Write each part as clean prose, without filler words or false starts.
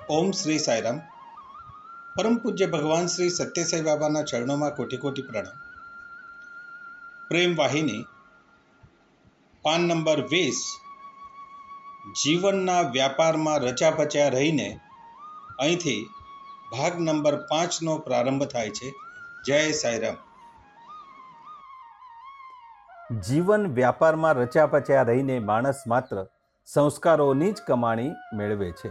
ઓમ શ્રી સાઈરામ. પરમ પૂજ્ય ભગવાન શ્રી સત્યસાઈ બાબાના ચરણોમાં કોટી કોટી પ્રણામ. પ્રેમ વાહિની પાન નંબર 20, જીવનના વ્યાપારમાં રચ્યા રહીને, અહીંથી ભાગ નંબર 5નો પ્રારંભ થાય છે. જય સાઈરામ. જીવન વ્યાપારમાં રચ્યા રહીને માણસ માત્ર સંસ્કારોની જ કમાણી મેળવે છે.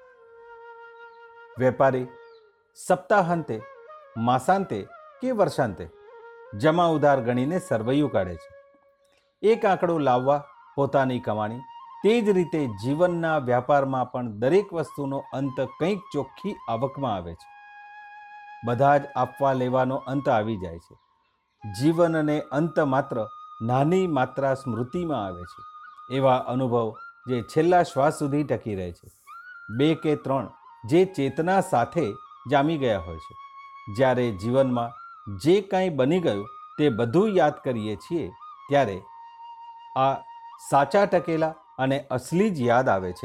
વેપારી સપ્તાહાંતે, માસાંતે કે વર્ષાંતે જમા ઉધાર ગણીને સરવૈયું કાઢે છે. એક આંકડો લાવવા પોતાની કમાણી. તે જ રીતે જીવનના વ્યાપારમાં પણ દરેક વસ્તુનો અંત કંઈક ચોખ્ખી આવકમાં આવે છે. બધા જ આપવા લેવાનો અંત આવી જાય છે. જીવનને અંત માત્ર નાની માત્રા સ્મૃતિમાં આવે છે. એવા અનુભવ જે છેલ્લા શ્વાસ સુધી ટકી રહે છે. 2 કે 3 જે ચેતના સાથે જામી ગયા હોય છે. જ્યારે જીવનમાં જે કાંઈ બની ગયું તે બધું યાદ કરીએ છીએ ત્યારે આ સાચા ટકેલા અને અસલી જ યાદ આવે છે.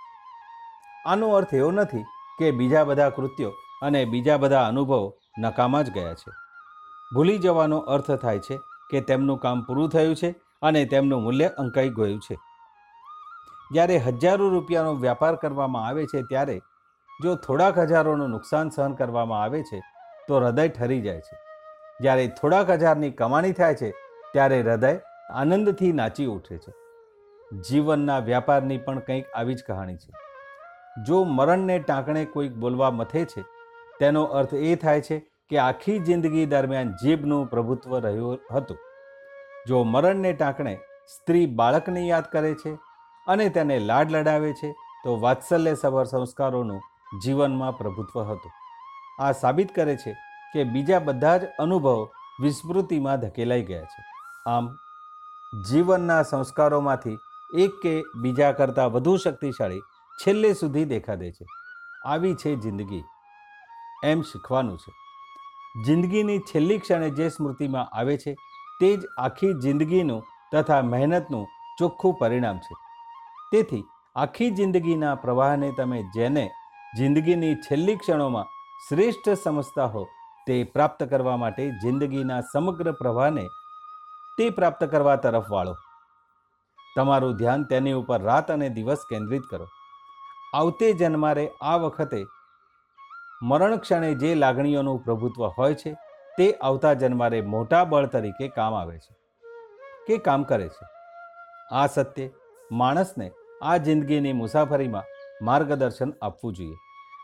આનો અર્થ એવો નથી કે બીજા બધા કૃત્યો અને બીજા બધા અનુભવો નકામા જ ગયા છે. ભૂલી જવાનો અર્થ થાય છે કે તેમનું કામ પૂરું થયું છે અને તેમનું મૂલ્ય અંકાઈ ગયું છે. જ્યારે હજારો રૂપિયાનો વ્યાપાર કરવામાં આવે છે ત્યારે જો થોડાક હજારોનું નુકસાન સહન કરવામાં આવે છે તો હૃદય ઠરી જાય છે. જ્યારે થોડાક હજારની કમાણી થાય છે ત્યારે હૃદય આનંદથી નાચી ઉઠે છે. જીવનના વ્યાપારની પણ કંઈક આવી જ કહાણી છે. જો મરણને ટાંકણે કોઈક બોલવા મથે છે તેનો અર્થ એ થાય છે કે આખી જિંદગી દરમિયાન જીભનું પ્રભુત્વ રહ્યું હતું. જો મરણને ટાંકણે સ્ત્રી બાળકને યાદ કરે છે અને તેને લાડ લડાવે છે તો વાત્સલ્યસભર સંસ્કારોનું જીવનમાં પ્રભુત્વ હતું. આ સાબિત કરે છે કે બીજા બધા જ અનુભવો વિસ્મૃતિમાં ધકેલાઈ ગયા છે. આમ જીવનના સંસ્કારોમાંથી એક કે બીજા કરતાં વધુ શક્તિશાળી છેલ્લે સુધી દેખાડે છે. આવી છે જિંદગી, એમ શીખવાનું છે. જિંદગીની છેલ્લી ક્ષણે જે સ્મૃતિમાં આવે છે તે જ આખી જિંદગીનું તથા મહેનતનું ચોખ્ખું પરિણામ છે. તેથી આખી જિંદગીના પ્રવાહને તમે જેને જિંદગીની છેલ્લી ક્ષણોમાં શ્રેષ્ઠ સમજતા હો તે પ્રાપ્ત કરવા માટે જિંદગીના સમગ્ર પ્રવાહને તે પ્રાપ્ત કરવા તરફ વાળો. તમારું ધ્યાન તેની ઉપર રાત અને દિવસ કેન્દ્રિત કરો. આવતે જન્મારે આ વખતે મરણ ક્ષણે જે લાગણીઓનું પ્રભુત્વ હોય છે તે આવતા જન્મારે મોટા બળ તરીકે કામ આવે છે કે કામ કરે છે. આ સત્ય માણસને આ જિંદગીની મુસાફરીમાં માર્ગદર્શન આપવું જોઈએ.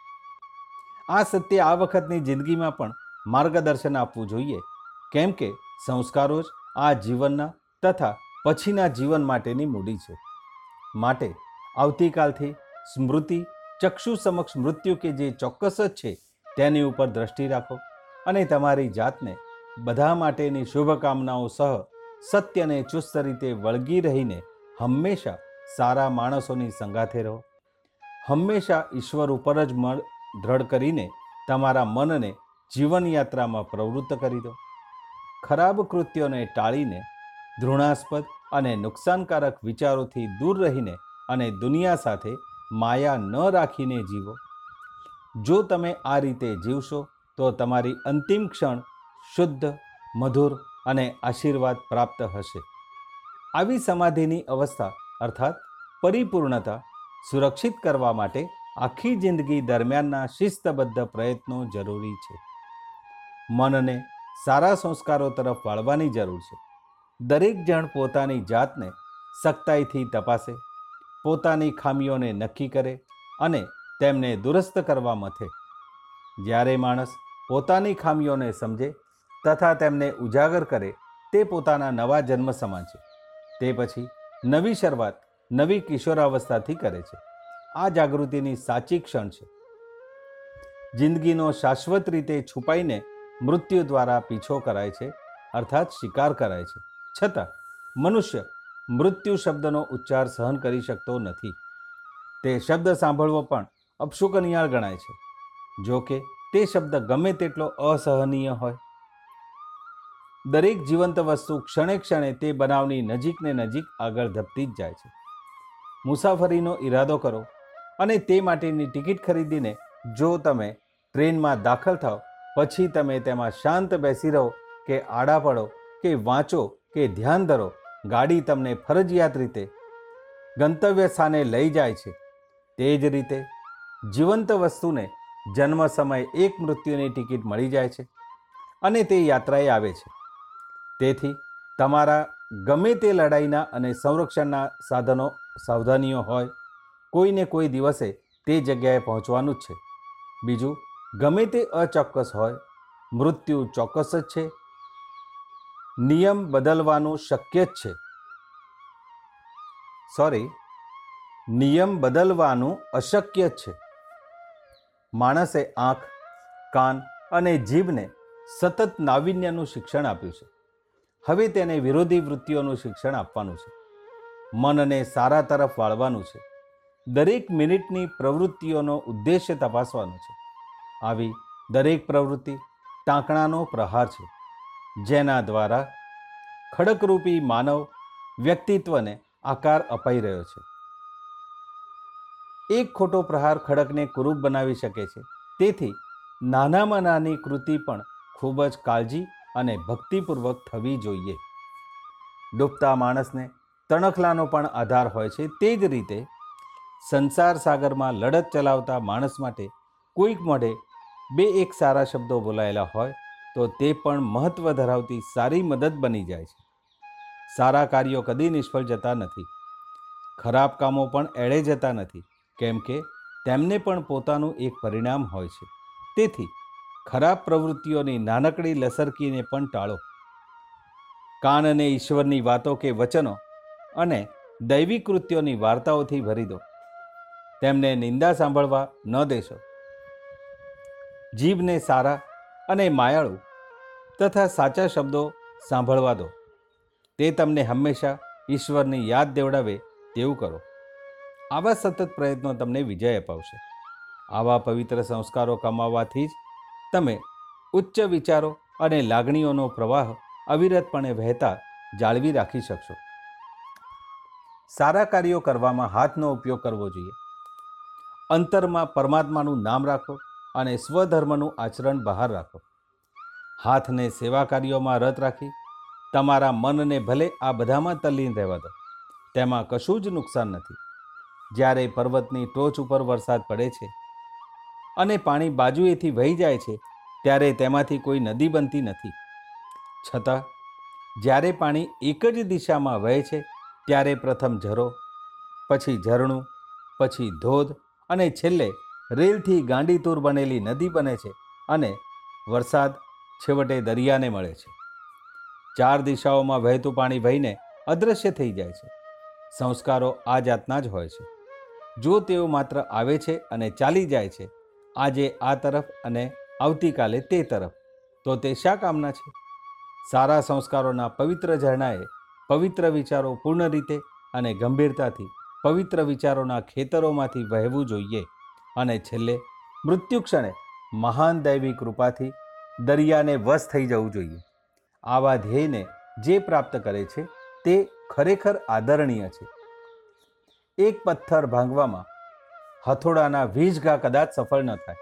આ સત્ય આ વખતની જિંદગીમાં પણ માર્ગદર્શન આપવું જોઈએ, કેમ કે સંસ્કારો જ આ જીવનના તથા પછીના જીવન માટેની મૂડી છે. માટે આવતીકાલથી સ્મૃતિ ચક્ષુ સમક્ષ મૃત્યુ કે જે ચોક્કસ જ છે તેની ઉપર દ્રષ્ટિ રાખો અને તમારી જાતને બધા માટેની શુભકામનાઓ સહ સત્યને ચુસ્ત રીતે વળગી રહીને હંમેશા સારા માણસોની સંગાથે રહો. હંમેશા ઈશ્વર ઉપર જ મન દ્રઢ કરીને તમારા મનને જીવનયાત્રામાં પ્રવૃત્ત કરી દો. ખરાબ કૃત્યોને ટાળીને ઘૃણાસ્પદ અને નુકસાનકારક વિચારોથી દૂર રહીને અને દુનિયા સાથે માયા ન રાખીને જીવો. જો તમે આ રીતે જીવશો તો તમારી અંતિમ ક્ષણ શુદ્ધ, મધુર અને આશીર્વાદ પ્રાપ્ત હશે. આવી સમાધિની અવસ્થા અર્થાત પરિપૂર્ણતા સુરક્ષિત કરવા માટે આખી જિંદગી દરમિયાનના શિસ્તબદ્ધ પ્રયત્નો જરૂરી છે. મનને સારા સંસ્કારો તરફ વાળવાની જરૂર છે. દરેક જણ પોતાની જાતને સખ્તાઈથી તપાસે, પોતાની ખામીઓને નક્કી કરે અને તેમને દુરસ્ત કરવા મથે. જ્યારે માણસ પોતાની ખામીઓને સમજે તથા તેમને ઉજાગર કરે તે પોતાના નવા જન્મ સમાન છે. તે પછી નવી શરૂઆત નવી કિશોરાવસ્થાથી કરે છે. આ જાગૃતિની સાચી ક્ષણ છે. જિંદગીનો શાશ્વત રીતે છુપાઈને મૃત્યુ દ્વારા પીછો કરાય છે અર્થાત શિકાર કરાય છે. છતાં મનુષ્ય મૃત્યુ શબ્દનો ઉચ્ચાર સહન કરી શકતો નથી. તે શબ્દ સાંભળવો પણ અપશુકનિયાળ ગણાય છે. જો કે તે શબ્દ ગમે તેટલો અસહનીય હોય. દરેક જીવંત વસ્તુ ક્ષણે ક્ષણે તે બનાવની નજીક ને નજીક આગળ ધપતી જ જાય છે. મુસાફરીનો ઈરાદો કરો અને તે માટેની ટિકિટ ખરીદીને જો તમે ટ્રેનમાં દાખલ થાઓ પછી તમે તેમાં શાંત બેસી રહો કે આડા પડો કે વાંચો કે ધ્યાન ધરો, ગાડી તમને ફરજિયાત રીતે ગંતવ્ય સ્થાને લઈ જાય છે. તે જ રીતે જીવંત વસ્તુને જન્મ સમયે એક મૃત્યુની ટિકિટ મળી જાય છે અને તે યાત્રાએ આવે છે. તેથી તમારા ગમે તે લડાઈના અને સંરક્ષણના સાધનો સાવધાનીઓ હોય, કોઈને કોઈ દિવસે તે જગ્યાએ પહોંચવાનું જ છે. બીજું, ગમે તે અચોક્કસ હોય, મૃત્યુ ચોક્કસ જ છે. નિયમ બદલવાનું શક્ય જ છે. નિયમ બદલવાનું અશક્ય જ છે. માણસે આંખ, કાન અને જીભને સતત નાવીન્યનું શિક્ષણ આપ્યું છે. હવે તેને વિરોધી વૃત્તિઓનું શિક્ષણ આપવાનું છે. મનને સારા તરફ વાળવાનું છે. દરેક મિનિટની પ્રવૃત્તિઓનો ઉદ્દેશ્ય તપાસવાનો છે. આવી દરેક પ્રવૃત્તિ ટાંકણાનો પ્રહાર છે, જેના દ્વારા ખડકરૂપી માનવ વ્યક્તિત્વને આકાર અપાઈ રહ્યો છે. એક ખોટો પ્રહાર ખડકને કુરૂપ બનાવી શકે છે. તેથી નાનામાં નાની કૃતિ પણ ખૂબ જ કાળજી અને ભક્તિપૂર્વક થવી જોઈએ. ડૂબતા માણસને તણખલાનો પણ આધાર હોય છે. તે જ રીતે સંસાર સાગરમાં લડત ચલાવતા માણસ માટે કોઈક મોઢે બે એક સારા શબ્દો બોલાયેલા હોય તો તે પણ મહત્વ ધરાવતી સારી મદદ બની જાય છે. સારા કાર્યો કદી નિષ્ફળ જતા નથી. ખરાબ કામો પણ એળે જતા નથી, કેમ કે તેમને પણ પોતાનું એક પરિણામ હોય છે. તેથી ખરાબ પ્રવૃત્તિઓની નાનકડી લસરકીને પણ ટાળો. કાનને ઈશ્વરની વાતો કે વચનો અને દૈવી કૃત્યોની વાર્તાઓથી ભરી દો. તેમને નિંદા સાંભળવા ન દેશો. જીભને સારા અને માયાળુ તથા સાચા શબ્દો સાંભળવા દો. તે તમને હંમેશા ઈશ્વરની યાદ દેવડાવે તેવું કરો. આવા સતત પ્રયત્નો તમને વિજય અપાવશે. આવા પવિત્ર સંસ્કારો કમાવવાથી જ તમે ઉચ્ચ વિચારો અને લાગણીઓનો પ્રવાહ અવિરતપણે વહેતા જાળવી રાખી શકશો. સારા કાર્યો કરવામાં હાથનો ઉપયોગ કરવો જોઈએ. અંતરમાં પરમાત્માનું નામ રાખો અને સ્વધર્મનું આચરણ બહાર રાખો. હાથને સેવા કાર્યોમાં રત રાખી તમારા મનને ભલે આ બધામાં તલ્લીન રહેવા દો. તેમાં કશું જ નુકસાન નથી. જ્યારે પર્વતની ટોચ ઉપર વરસાદ પડે છે અને પાણી બાજુએથી વહી જાય છે, ત્યારે તેમાંથી કોઈ નદી બનતી નથી. છતાં જ્યારે પાણી એક જ દિશામાં વહે છે, ત્યારે પ્રથમ ઝરો, પછી ઝરણું, પછી ધોધ અને છેલ્લે રેલથી ગાંડીતુર બનેલી નદી બને છે અને વરસાદ છેવટે દરિયાને મળે છે. 4 દિશાઓમાં વહેતું પાણી વહીને અદૃશ્ય થઈ જાય છે. સંસ્કારો આ જાતના જ હોય છે. જો તેઓ માત્ર આવે છે અને ચાલી જાય છે, આજે આ તરફ અને આવતીકાલે તે તરફ, તો તે શા કામના છે? સારા સંસ્કારોના પવિત્ર ઝરણાએ પવિત્ર વિચારો પૂર્ણ રીતે અને ગંભીરતાથી પવિત્ર વિચારોના ખેતરોમાંથી વહેવું જોઈએ અને છેલ્લે મૃત્યુ ક્ષણે મહાન દૈવી કૃપાથી દરિયાને વશ થઈ જવું જોઈએ. આવા ધ્યેયને જે પ્રાપ્ત કરે છે તે ખરેખર આદરણીય છે. એક પથ્થર ભાંગવામાં હથોડાના 20 ઘા કદાચ સફળ ન થાય.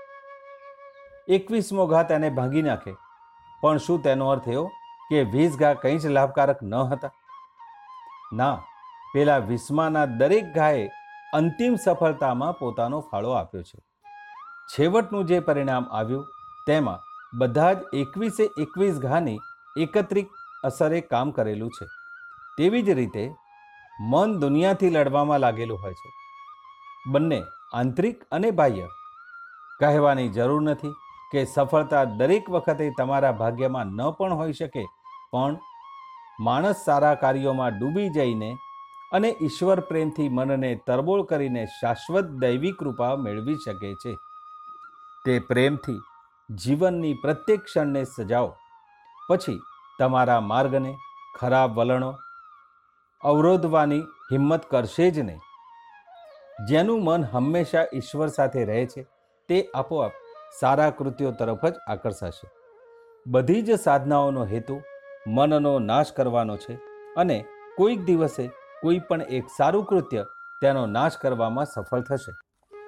21મો ઘા તેને ભાંગી નાખે, પણ શું તેનો અર્થ એવો કે 20 ઘા કંઈ જ લાભકારક ન હતા? ના, પેલા 20માના દરેક ઘાએ અંતિમ સફળતામાં પોતાનો ફાળો આપ્યો છે. છેવટનું જે પરિણામ આવ્યું તેમાં બધા જ 21 ઘાની એકત્રિત અસરે કામ કરેલું છે. તેવી જ રીતે મન દુનિયાથી લડવામાં લાગેલું હોય છે, બંને આંતરિક અને બાહ્ય. કહેવાની જરૂર નથી કે સફળતા દરેક વખતે તમારા ભાગ્યમાં ન પણ હોઈ શકે, પણ માણસ સારા કાર્યોમાં ડૂબી જઈને અને ઈશ્વર પ્રેમથી મનને તરબોળ કરીને શાશ્વત દૈવી કૃપા મેળવી શકે છે. તે પ્રેમથી જીવનની પ્રત્યેક ક્ષણને સજાવો. પછી તમારા માર્ગને ખરાબ વલણો અવરોધવાની હિંમત કરશે જ નહીં. જેનું મન હંમેશા ઈશ્વર સાથે રહે છે તે આપોઆપ સારા કૃત્યો તરફ જ આકર્ષાશે. બધી જ સાધનાઓનો હેતુ મનનો નાશ કરવાનો છે અને કોઈક દિવસે કોઈ પણ એક સારું કૃત્ય તેનો નાશ કરવામાં સફળ થશે.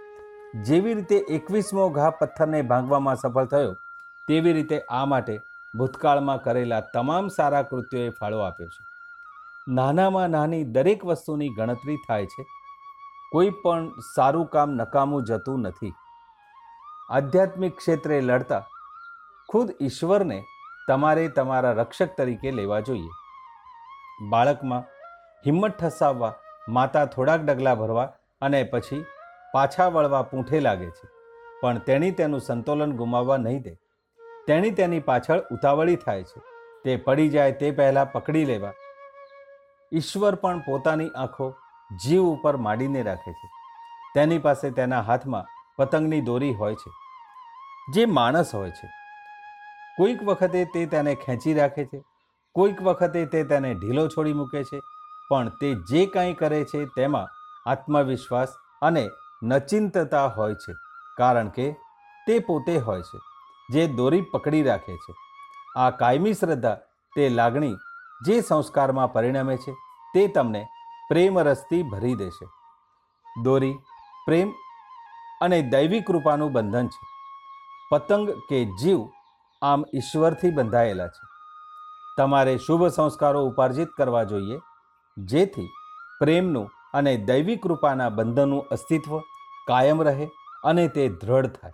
જેવી રીતે 21મો ઘા પથ્થરને ભાંગવામાં સફળ થયો, તેવી રીતે આ માટે ભૂતકાળમાં કરેલા તમામ સારા કૃત્યોએ ફાળો આપ્યો છે. નાનામાં નાની દરેક વસ્તુની ગણતરી થાય છે. કોઈ પણ સારું કામ નકામું જતું નથી. આધ્યાત્મિક ક્ષેત્રે લડતા ખુદ ઈશ્વરને તમારે તમારા રક્ષક તરીકે લેવા જોઈએ. બાળકમાં હિંમત ઠસાવવા માતા થોડાક ડગલા ભરવા અને પછી પાછા વળવા પૂંઠે લાગે છે, પણ તેણી તેનું સંતુલન ગુમાવવા નહીં દે. તેણી તેની પાછળ ઉતાવળી થાય છે. તે પડી જાય તે પહેલાં પકડી લેવા. ઈશ્વર પણ પોતાની આંખો જીવ ઉપર માંડીને રાખે છે. તેની પાસે તેના હાથમાં પતંગની દોરી હોય છે, જે માણસ હોય છે. કોઈક વખતે તે તેને ખેંચી રાખે છે, કોઈક વખતે તે તેને ઢીલો છોડી મૂકે છે, પણ તે જે કાંઈ કરે છે તેમાં આત્મવિશ્વાસ અને નચિંતતા હોય છે, કારણ કે તે પોતે હોય છે જે દોરી પકડી રાખે છે. આ કાયમી શ્રદ્ધા, તે લાગણી જે સંસ્કારમાં પરિણમે છે, તે તમને પ્રેમરસથી ભરી દેશે. દોરી પ્રેમ અને દૈવી કૃપાનું બંધન છે. પતંગ કે જીવ આમ ઈશ્વરથી બંધાયેલા છે. તમારે શુભ સંસ્કારો ઉપાર્જિત કરવા જોઈએ, જેથી પ્રેમનું અને દૈવી કૃપાના બંધનનું અસ્તિત્વ કાયમ રહે અને તે દ્રઢ થાય.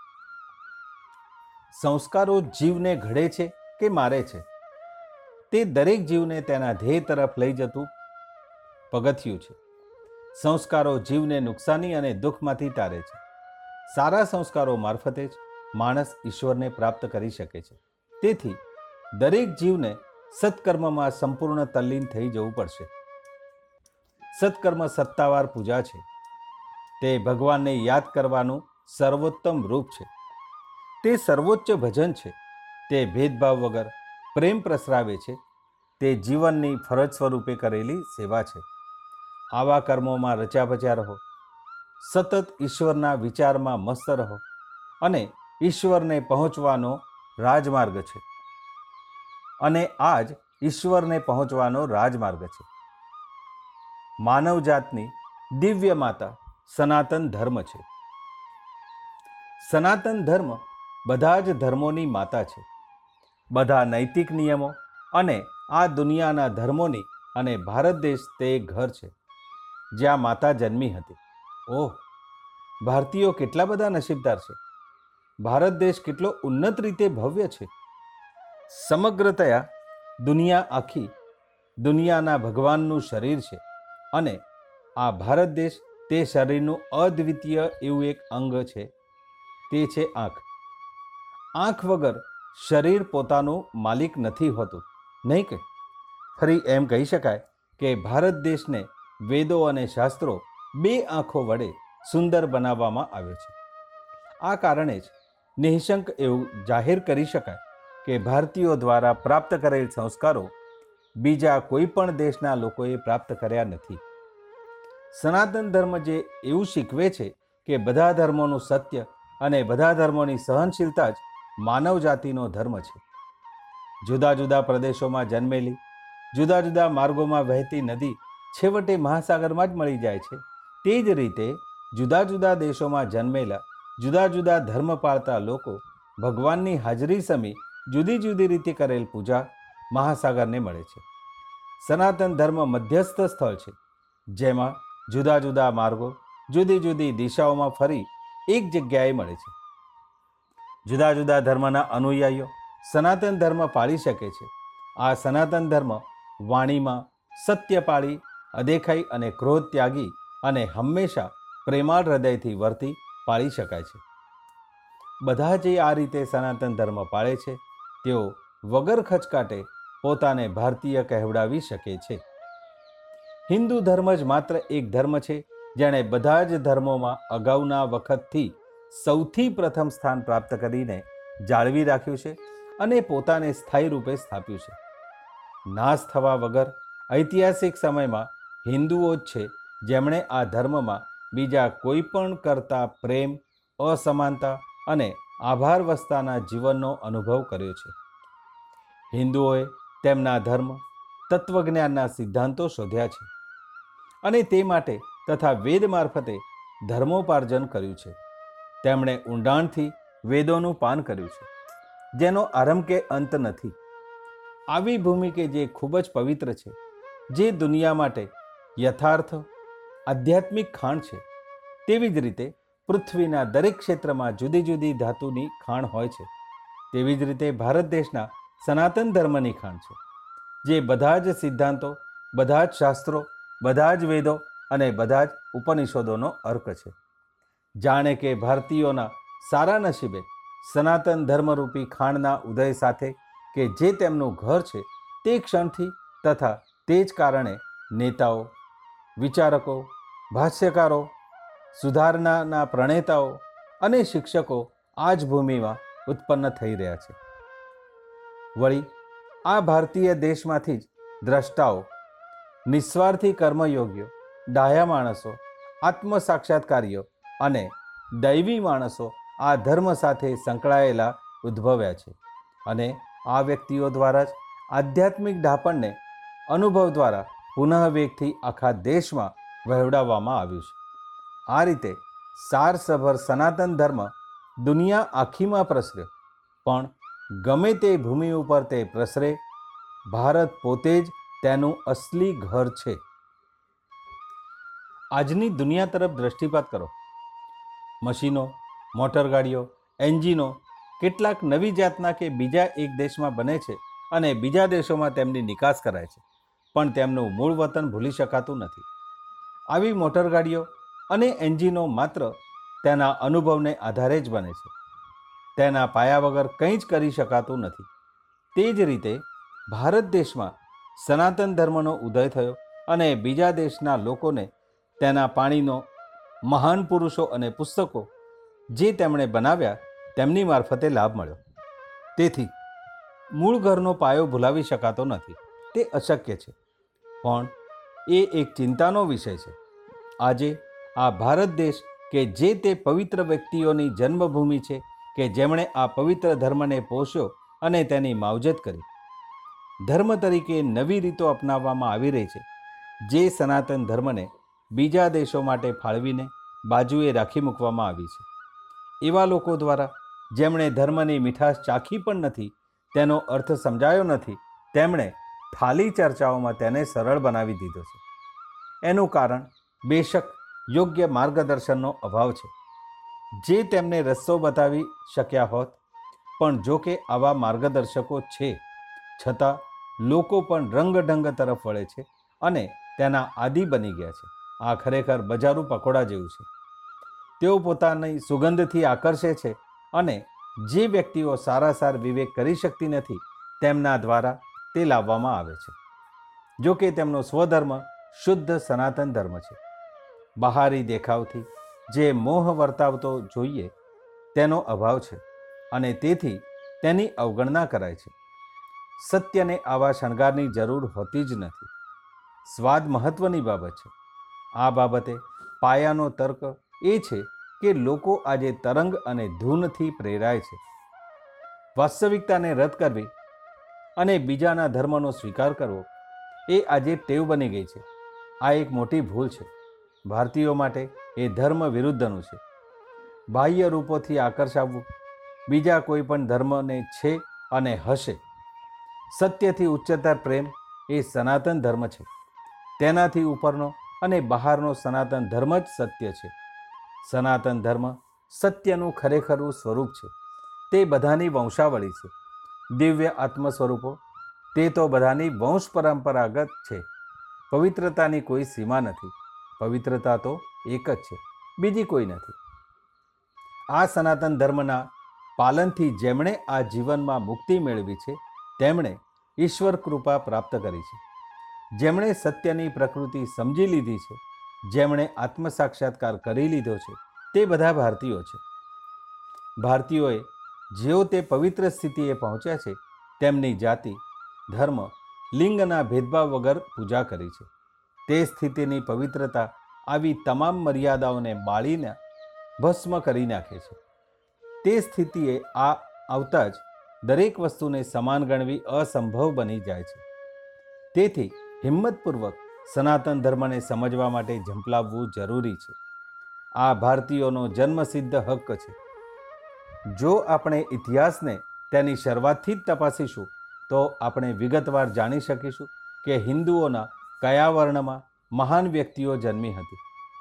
સંસ્કારો જીવને ઘડે છે કે મારે છે, તે દરેક જીવને તેના ધ્યેય તરફ લઈ જતું પગથિયું છે. સંસ્કારો જીવને નુકસાની અને દુઃખમાંથી તારે છે. સારા સંસ્કારો મારફતે જ માણસ ઈશ્વરને પ્રાપ્ત કરી શકે છે. તેથી દરેક જીવને સત્કર્મમાં સંપૂર્ણ તલ્લીન થઈ જવું પડશે. સત્કર્મ સત્તાવાર પૂજા છે. તે ભગવાનને યાદ કરવાનું સર્વોત્તમ રૂપ છે. તે સર્વોચ્ચ ભજન છે. તે ભેદભાવ વગર પ્રેમ પ્રસરાવે છે. તે જીવનની ફરજ સ્વરૂપે કરેલી સેવા છે. આવા કર્મોમાં રચ્યા પચ્યા રહો. સતત ઈશ્વરના વિચારમાં મસ્ત રહો અને ઈશ્વરને પહોંચવાનો રાજમાર્ગ છે. અને આ જ ઈશ્વરને પહોંચવાનો રાજમાર્ગ છે. માનવજાતની દિવ્ય માતા સનાતન ધર્મ છે. સનાતન ધર્મ બધા જ ધર્મોની માતા છે. બધા નૈતિક નિયમો અને આ દુનિયાના ધર્મોની અને ભારત દેશ તે ઘર છે જ્યાં માતા જન્મી હતી. ઓહ, ભારતીયો કેટલા બધા નસીબદાર છે. ભારત દેશ કેટલો ઉન્નત રીતે ભવ્ય છે. સમગ્રતયા દુનિયા આખી દુનિયાના ભગવાનનું શરીર છે અને આ ભારત દેશ તે શરીરનું અદ્વિતીય એવું એક અંગ છે. તે છે આંખ. આંખ વગર શરીર પોતાનું માલિક નથી હોતું, નહીં કે? ફરી એમ કહી શકાય કે ભારત દેશને વેદો અને શાસ્ત્રો બે આંખો વડે સુંદર બનાવવામાં આવ્યો છે. આ કારણે જ નિઃશંક એવું જાહેર કરી શકાય કે ભારતીયો દ્વારા પ્રાપ્ત કરેલ સંસ્કારો બીજા કોઈ પણ દેશના લોકોએ પ્રાપ્ત કર્યા નથી. સનાતન ધર્મ જે એવું શીખવે છે કે બધા ધર્મોનું સત્ય અને બધા ધર્મોની સહનશીલતા જ માનવ જાતિનો ધર્મ છે. જુદા જુદા પ્રદેશોમાં જન્મેલી, જુદા જુદા માર્ગોમાં વહેતી નદી છેવટે મહાસાગરમાં જ મળી જાય છે. તે જ રીતે જુદા જુદા દેશોમાં જન્મેલા જુદા જુદા ધર્મ પાળતા લોકો ભગવાનની હાજરી સમી જુદી જુદી રીતે કરેલ પૂજા મહાસાગરને મળે છે. સનાતન ધર્મ મધ્યસ્થ સ્થળ છે, જેમાં જુદા જુદા માર્ગો જુદી જુદી દિશાઓમાં ફરી એક જગ્યાએ મળે છે. જુદા જુદા ધર્મના અનુયાયીઓ સનાતન ધર્મ પાળી શકે છે. આ સનાતન ધર્મ વાણીમાં સત્ય પાળી, અદેખાઈ અને ક્રોધ ત્યાગી અને હંમેશા પ્રેમાળ હૃદયથી વર્તી પાળી શકાય છે. બધા જે આ રીતે સનાતન ધર્મ પાળે છે તેઓ વગર ખચકાટે પોતાને ભારતીય કહેવડાવી શકે છે. હિન્દુ ધર્મ જ માત્ર એક ધર્મ છે જેણે બધા જ ધર્મોમાં અગાઉના વખતથી સૌથી પ્રથમ સ્થાન પ્રાપ્ત કરીને જાળવી રાખ્યું છે અને પોતાને સ્થાયી રૂપે સ્થાપ્યું છે. નાશ થવા વગર ઐતિહાસિક સમયમાં હિન્દુઓ જ છે જેમણે આ ધર્મમાં બીજા કોઈ પણ કરતાં પ્રેમ, અસમાનતા અને આભારવસ્તાના જીવનનો અનુભવ કર્યો છે. હિન્દુઓએ તેમના ધર્મ, તત્વજ્ઞાનના સિદ્ધાંતો શોધ્યા છે અને તે માટે તથા વેદ મારફતે ધર્મોપાર્જન કર્યું છે. તેમણે ઊંડાણથી વેદોનું પાન કર્યું છે, જેનો આરંભ કે અંત નથી. આવી ભૂમિ કે જે ખૂબ જ પવિત્ર છે, જે દુનિયા માટે યથાર્થ આધ્યાત્મિક ખાણ છે, તેવી જ રીતે પૃથ્વીના દરેક ક્ષેત્રમાં જુદી જુદી ધાતુની ખાણ હોય છે. તેવી જ રીતે ભારત દેશના સનાતન ધર્મની ખાણ છે, જે બધા જ સિદ્ધાંતો, બધા જ શાસ્ત્રો, બધા જ વેદો અને બધા જ ઉપનિષદોનો અર્ક છે. જાણે કે ભારતીયોના સારા નસીબે સનાતન ધર્મરૂપી ખાણના ઉદય સાથે કે જે તેમનું ઘર છે તે ક્ષણથી તથા તે જ કારણે નેતાઓ, વિચારકો, ભાષ્યકારો, સુધારણાના પ્રણેતાઓ અને શિક્ષકો આ જ ભૂમિમાં ઉત્પન્ન થઈ રહ્યા છે. વળી આ ભારતીય દેશમાંથી જ દ્રષ્ટાઓ, નિસ્વાર્થી કર્મયોગીઓ, ડાહ્યા માણસો, આત્મસાક્ષાત્કારીઓ અને દૈવી માણસો આ ધર્મ સાથે સંકળાયેલા ઉદ્ભવ્યા છે અને આ વ્યક્તિઓ દ્વારા જ આધ્યાત્મિક ડાપણને અનુભવ દ્વારા પુનઃવેગથી આખા દેશમાં વહેવડાવવામાં આવ્યું છે. આ રીતે સારસભર સનાતન ધર્મ દુનિયા આખીમાં પ્રસર્યો, પણ ગમે તે ભૂમિ ઉપર તે પ્રસરે, ભારત પોતે જ તેનું અસલી ઘર છે. આજની દુનિયા તરફ દ્રષ્ટિપાત કરો. મશીનો, મોટરગાડીઓ, એન્જિનો કેટલાક નવી જાતના કે બીજા એક દેશમાં બને છે અને બીજા દેશોમાં તેમની નિકાસ કરાય છે, પણ તેમનું મૂળ વતન ભૂલી શકાતું નથી. આવી મોટરગાડીઓ અને એન્જિનો માત્ર તેના અનુભવને આધારે જ બને છે. તેના પાયા વગર કંઈ જ કરી શકાતું નથી. તે જ રીતે ભારત દેશમાં સનાતન ધર્મનો ઉદય થયો અને બીજા દેશના લોકોને તેના પાણીનો મહાન પુરુષો અને પુસ્તકો જે તેમણે બનાવ્યા તેમની મારફતે લાભ મળ્યો. તેથી મૂળ ઘરનો પાયો ભૂલાવી શકાતો નથી. તે અશક્ય છે, પણ એ એક ચિંતાનો વિષય છે. આજે આ ભારત દેશ કે જે તે પવિત્ર વ્યક્તિઓની જન્મભૂમિ છે કે જેમણે આ પવિત્ર ધર્મને પોષ્યો અને તેની માવજત કરી. ધર્મ તરીકે નવી રીતો અપનાવવામાં આવી રહી છે, જે સનાતન ધર્મને બીજા દેશો માટે ફાળવીને બાજુએ રાખી મૂકવામાં આવી છે. એવા લોકો દ્વારા જેમણે ધર્મની મીઠાશ ચાખી પણ નથી, તેનો અર્થ સમજાયો નથી, તેમણે ખાલી ચર્ચાઓમાં તેને સરળ બનાવી દીધો છે. એનું કારણ બેશક યોગ્ય માર્ગદર્શનનો અભાવ છે, જે તેમને રસ્તો બતાવી શક્યા હોત. પણ જો કે આવા માર્ગદર્શકો છે, છતાં લોકો પણ રંગઢંગ તરફ વળે છે અને તેના આદિ બની ગયા છે. આ ખરેખર બજારું પકોડા જેવું છે. તેઓ પોતાની સુગંધથી આકર્ષે છે અને જે વ્યક્તિઓ સારાસાર વિવેક કરી શકતી નથી, તેમના દ્વારા તે લાવવામાં આવે છે. જો કે તેમનો સ્વધર્મ શુદ્ધ સનાતન ધર્મ છે. બહારી દેખાવથી જે મોહ વર્તાવતો જોઈએ તેનો અભાવ છે અને તેથી તેની અવગણના કરાય છે. સત્યને આવા શણગારની જરૂર હોતી જ નથી. સ્વાદ મહત્વની બાબત છે. આ બાબતે પાયાનો તર્ક એ છે કે લોકો આજે તરંગ અને ધૂનથી પ્રેરાય છે. વાસ્તવિકતાને રદ કરવી અને બીજાના ધર્મનો સ્વીકાર કરવો એ આજે ટેવ બની ગઈ છે. આ એક મોટી ભૂલ છે. ભારતીયો માટે એ ધર્મ વિરુદ્ધનું છે. બાહ્ય રૂપોથી આકર્ષાવવું બીજા કોઈ પણ ધર્મને છે અને હશે. સત્યથી ઉચ્ચતર પ્રેમ એ સનાતન ધર્મ છે. તેનાથી ઉપરનો અને બહારનો સનાતન ધર્મ જ સત્ય છે. સનાતન ધર્મ સત્યનું ખરેખરું સ્વરૂપ છે. તે બધાની વંશાવળી છે. દિવ્ય આત્મ સ્વરૂપો તે તો બધાની વંશ પરંપરાગત છે. પવિત્રતાની કોઈ સીમા નથી. પવિત્રતા તો એક જ છે, બીજી કોઈ નથી. આ સનાતન ધર્મના પાલનથી જેમણે આ જીવનમાં મુક્તિ મેળવી છે, તેમણે ઈશ્વર કૃપા પ્રાપ્ત કરી છે. જેમણે સત્યની પ્રકૃતિ સમજી લીધી છે, જેમણે આત્મસાક્ષાત્કાર કરી લીધો છે, તે બધા ભારતીયો છે. ભારતીયોએ જેઓ તે પવિત્ર સ્થિતિએ પહોંચ્યા છે, તેમની જાતિ, ધર્મ, લિંગના ભેદભાવ વગર પૂજા કરી છે. તે સ્થિતિની પવિત્રતા આવી તમામ મર્યાદાઓને બાળીને ભસ્મ કરી નાખે છે. તે સ્થિતિએ આવતા જ દરેક વસ્તુને સમાન ગણવી અસંભવ બની જાય છે. તેથી હિંમતપૂર્વક સનાતન ધર્મને સમજવા માટે ઝંપલાવવું જરૂરી છે. આ ભારતીયોનો જન્મસિદ્ધ હક્ક છે. જો આપણે ઇતિહાસને તેની શરૂઆતથી જ તપાસીશું તો આપણે વિગતવાર જાણી શકીશું કે હિન્દુઓના કયા વર્ણમાં મહાન વ્યક્તિઓ જન્મી હતી.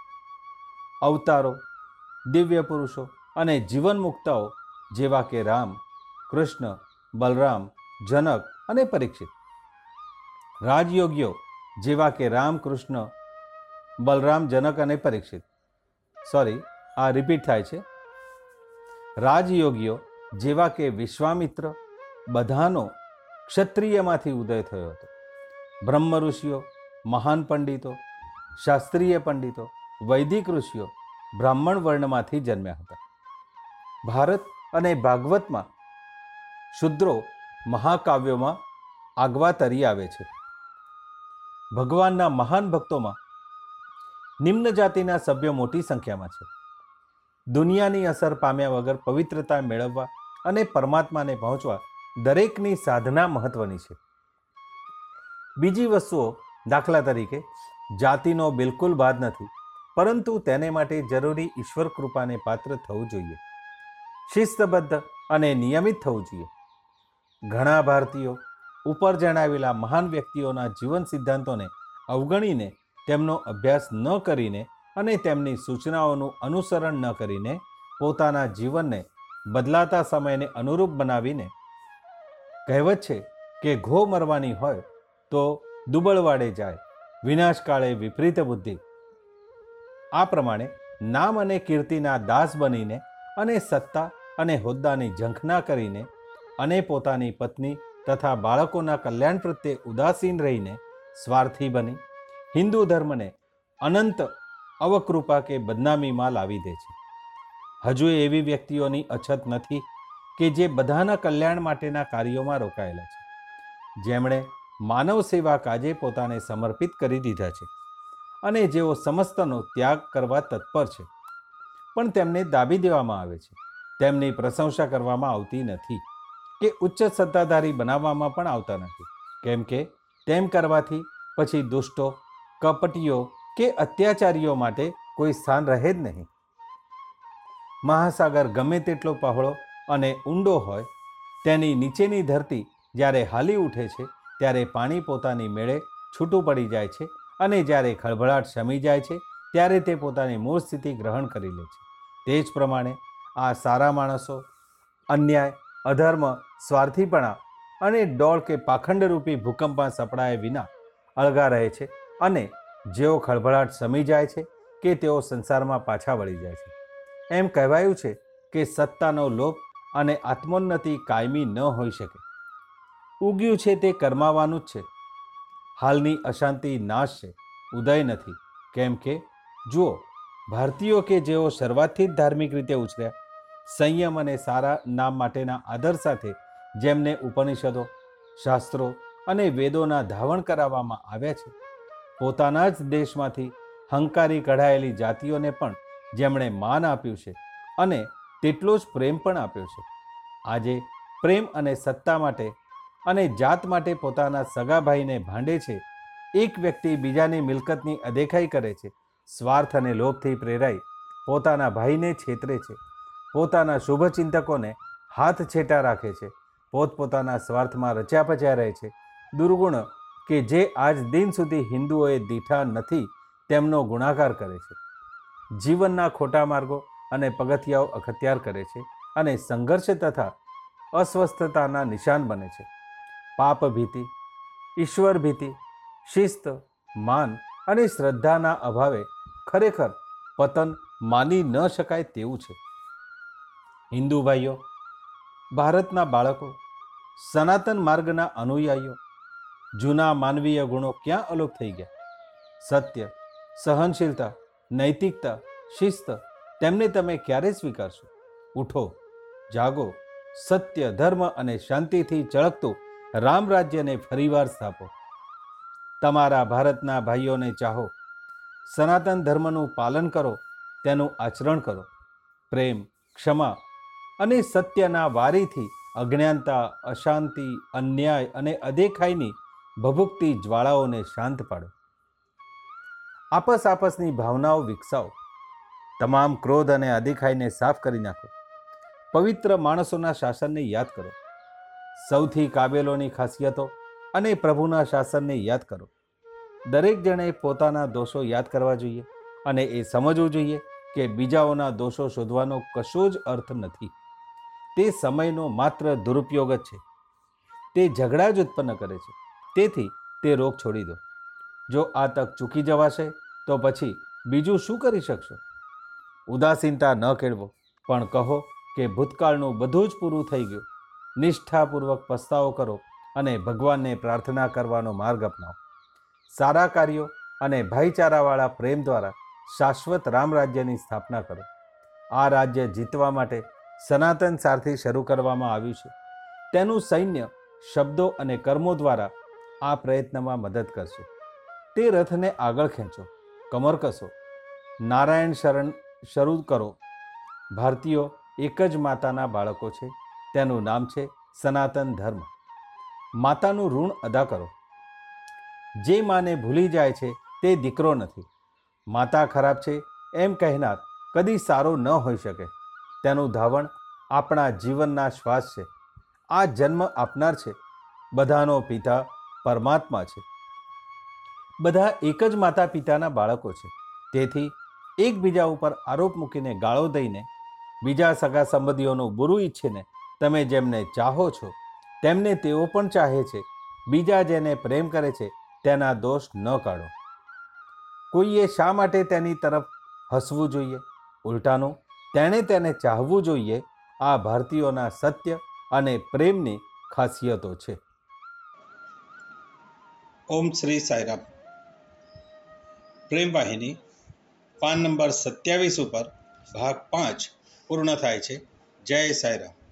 અવતારો, દિવ્ય પુરુષો અને જીવનમુક્તાઓ જેવા કે રામ, કૃષ્ણ, બલરામ, જનક અને પરીક્ષિત. રાજયોગીઓ જેવા કે રામ, કૃષ્ણ, બલરામ, જનક અને પરીક્ષિત. આ રિપીટ થાય છે. રાજયોગીઓ જેવા કે વિશ્વામિત્ર બધાનો ક્ષત્રિયમાંથી ઉદય થયો હતો. બ્રહ્મ ઋષિઓ મહાન પંડિતો, શાસ્ત્રીય પંડિતો, વૈદિક ઋષિઓ બ્રાહ્મણ વર્ણમાંથી જન્મ્યા હતા. ભારત અને ભાગવતમાં શુદ્રો મહાકાવ્યોમાં આગવા તરી આવે છે. ભગવાનના મહાન ભક્તોમાં નિમ્ન જાતિના સભ્યો મોટી સંખ્યામાં છે. દુનિયાની અસર પામ્યા વગર પવિત્રતા મેળવવા અને પરમાત્માને પહોંચવા દરેકની સાધના મહત્વની છે. બીજી વસ્તુઓ, દાખલા તરીકે જાતિનો બિલકુલ બાદ નથી, પરંતુ તેને માટે જરૂરી ઈશ્વર કૃપાને પાત્ર થવું જોઈએ. શિસ્તબદ્ધ અને નિયમિત થવું જોઈએ. ઘણા ભારતીયો ઉપર જણાવેલા મહાન વ્યક્તિઓના જીવન સિદ્ધાંતોને અવગણીને, તેમનો અભ્યાસ ન કરીને અને તેમની સૂચનાઓનું અનુસરણ ન કરીને પોતાના જીવનને બદલાતા સમયને અનુરૂપ બનાવીને, કહેવત છે કે ઘો મરવાની હોય તો દુબળવાડે જાય, વિનાશકાળે વિપરીત બુદ્ધિ. આ પ્રમાણે નામ અને કીર્તિના દાસ બનીને અને સત્તા અને હોદ્દાની ઝંખના કરીને અને પોતાની પત્ની તથા બાળકોના કલ્યાણ પ્રત્યે ઉદાસીન રહીને સ્વાર્થી બની હિન્દુ ધર્મને અનંત અવકૃપા કે બદનામીમાં લાવી દે છે. હજુ એવી વ્યક્તિઓની અછત નથી કે જે બધાના કલ્યાણ માટેના કાર્યોમાં રોકાયેલા છે, જેમણે માનવ સેવા કાજે પોતાને સમર્પિત કરી દીધા છે અને જેઓ સમસ્તનો ત્યાગ કરવા તત્પર છે, પણ તેમને દાબી દેવામાં આવે છે. તેમની પ્રશંસા કરવામાં આવતી નથી કે ઉચ્ચ સત્તાધારી બનાવવામાં પણ આવતા નથી, કેમ કે તેમ કરવાથી પછી દુષ્ટો, કપટીઓ કે અત્યાચારીઓ માટે કોઈ સ્થાન રહે જ નહીં. મહાસાગર ગમે તેટલો પહોળો અને ઊંડો હોય, તેની નીચેની ધરતી જ્યારે હાલી ઉઠે છે ત્યારે પાણી પોતાની મેળે છૂટું પડી જાય છે અને જ્યારે ખળભળાટ શમી જાય છે ત્યારે તે પોતાની મૂળ સ્થિતિ ગ્રહણ કરી લે છે. તે જ પ્રમાણે આ સારા માણસો અન્યાય, અધર્મ, સ્વાર્થીપણા અને ડોળ કે પાખંડરૂપી ભૂકંપમાં સપડાયા વિના અળગા રહે છે અને જેઓ ખળભળાટ શમી જાય છે કે તેઓ સંસારમાં પાછા વળી જાય છે. એમ કહેવાયું છે કે સત્તાનો લોભ અને આત્મોન્નતિ કાયમી ન હોઈ શકે. ઉગ્યું છે તે કરમાવાનું જ છે. હાલની અશાંતિ નાશ છે, ઉદય નથી. કેમ કે જુઓ, ભારતીયો કે જેઓ શરૂઆતથી જ ધાર્મિક રીતે ઉછર્યા, સંયમ અને સારા નામ માટેના આદર સાથે જેમને ઉપનિષદો, શાસ્ત્રો અને વેદોના ધાવણ કરાવવામાં આવ્યા છે, પોતાના જ દેશમાંથી હંકારી કઢાયેલી જાતિઓને પણ જેમણે માન આપ્યું છે અને તેટલો જ પ્રેમ પણ આપ્યો છે. આજે પ્રેમ અને સત્તા માટે અને જાત માટે પોતાના સગા ભાઈને ભાંડે છે. એક વ્યક્તિ બીજાની મિલકતની અદેખાઈ કરે છે, સ્વાર્થ અને લોભથી પ્રેરાઈ પોતાના ભાઈને છેતરે છે, પોતાના શુભચિંતકોને હાથ છેટા રાખે છે, પોતપોતાના સ્વાર્થમાં રચ્યા પચ્યા રહે છે. દુર્ગુણ કે જે આજ દિન સુધી હિન્દુઓએ દીઠા નથી તેમનો ગુણાકાર કરે છે. જીવનના ખોટા માર્ગો અને પગથિયાઓ અખત્યાર કરે છે અને સંઘર્ષ તથા અસ્વસ્થતાના નિશાન બને છે. પાપ ભીતિ, ઈશ્વર ભીતિ, શિસ્ત, માન અને શ્રદ્ધાના અભાવે ખરેખર પતન માની ન શકાય તેવું છે. હિન્દુ ભાઈઓ, ભારતના બાળકો, સનાતન માર્ગના અનુયાયીઓ, જૂના માનવીય ગુણો ક્યાં અલોપ થઈ ગયા? સત્ય, સહનશીલતા, નૈતિકતા, શિસ્ત તેમને તમે ક્યારે સ્વીકારશો? ઉઠો, જાગો, સત્ય, ધર્મ અને શાંતિથી ચળકતું રામ રાજ્યને ફરીવાર સ્થાપો. તમારા ભારતના ભાઈઓને ચાહો, સનાતન ધર્મનું પાલન કરો, તેનું આચરણ કરો. પ્રેમ, ક્ષમા અને સત્યના વારીથી અજ્ઞાનતા, અશાંતિ, અન્યાય અને અદેખાઈની ભભૂકતી જ્વાળાઓને શાંત પાડો. આપસની ભાવનાઓ વિકસાવો. તમામ ક્રોધ અને અધિખાઈને સાફ કરી નાખો. પવિત્ર માણસોના શાસનને યાદ કરો. સૌથી કાબેલોની ખાસિયતો અને પ્રભુના શાસનને યાદ કરો. દરેક જણે પોતાના દોષો યાદ કરવા જોઈએ અને એ સમજવું જોઈએ કે બીજાઓના દોષો શોધવાનો કશો જ અર્થ નથી. તે સમયનો માત્ર દુરુપયોગ જ છે. તે ઝઘડા જ ઉત્પન્ન કરે છે. તેથી તે રોગ છોડી દો. જો આ તક ચૂકી જવાશે તો પછી બીજું શું કરી શકશો? ઉદાસીનતા ન કેળવો, પણ કહો કે ભૂતકાળનું બધું જ પૂરું થઈ ગયું. નિષ્ઠાપૂર્વક પસ્તાવો કરો અને ભગવાનને પ્રાર્થના કરવાનો માર્ગ અપનાવો. સારા કાર્યો અને ભાઈચારાવાળા પ્રેમ દ્વારા શાશ્વત રામ રાજ્યની સ્થાપના કરો. આ રાજ્ય જીતવા માટે સનાતન સારથી શરૂ કરવામાં આવ્યું છે. તેનું સૈન્ય શબ્દો અને કર્મો દ્વારા આ પ્રયત્નમાં મદદ કરશે. તે રથને આગળ ખેંચો, કમર કસો, નારાયણ શરણ શરૂ કરો. ભારતીયો એક જ માતાના બાળકો છે. તેનું નામ છે સનાતન ધર્મ. માતાનું ઋણ અદા કરો. જે માને ભૂલી જાય છે તે દીકરો નથી. માતા ખરાબ છે એમ કહેનાર કદી સારો ન હોઈ શકે. તેનું ધાવણ આપણા જીવનના શ્વાસ છે. આ જન્મ આપનાર છે. બધાનો પિતા પરમાત્મા છે. બધા એક જ માતા પિતાના બાળકો છે. તેથી એકબીજા ઉપર આરોપ મૂકીને ગાળો દઈને, બીજા સગા સંબંધીઓનું બુરું ઈચ્છીને તમે જેમને ચાહો છો તેમને તેઓ પણ ચાહે છે. બીજા જેને પ્રેમ કરે છે તેના દોષ ન કાઢો. કોઈએ શા માટે તેની તરફ હસવું જોઈએ? ઉલટાનું તેણે તેને ચાહવું જોઈએ. આ ભારતીયોના સત્ય અને પ્રેમની ખાસિયતો છે. ઓમ શ્રી સાઈરામ. પ્રેમ વાહિની પાન નંબર 27 ઉપર ભાગ 5 પૂર્ણ થાય છે. જય સાઈરામ.